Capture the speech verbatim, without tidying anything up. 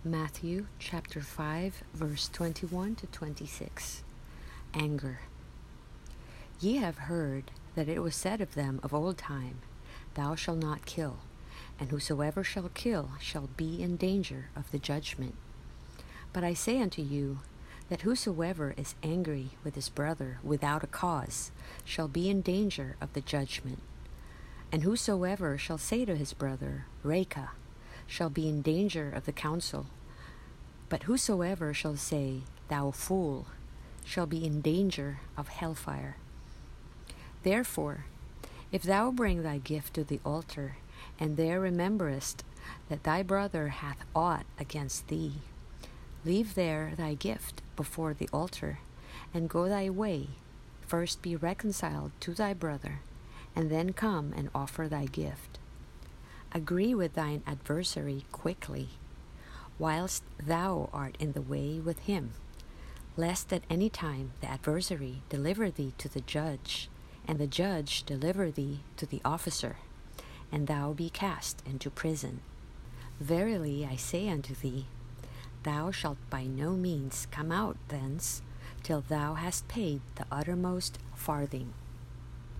Matthew chapter five, verse twenty-one to twenty-six. Anger. Ye have heard that it was said of them of old time, Thou shalt not kill, and whosoever shall kill shall be in danger of the judgment. But I say unto you, that whosoever is angry with his brother without a cause shall be in danger of the judgment. And whosoever shall say to his brother, Raca, shall be in danger of the council. But whosoever shall say, Thou fool, shall be in danger of hellfire. Therefore, if thou bring thy gift to the altar, and there rememberest that thy brother hath aught against thee, leave there thy gift before the altar, and go thy way. First be reconciled to thy brother, and then come and offer thy gift. Agree with thine adversary quickly, whilst thou art in the way with him, lest at any time the adversary deliver thee to the judge, and the judge deliver thee to the officer, and thou be cast into prison. Verily I say unto thee, thou shalt by no means come out thence till thou hast paid the uttermost farthing.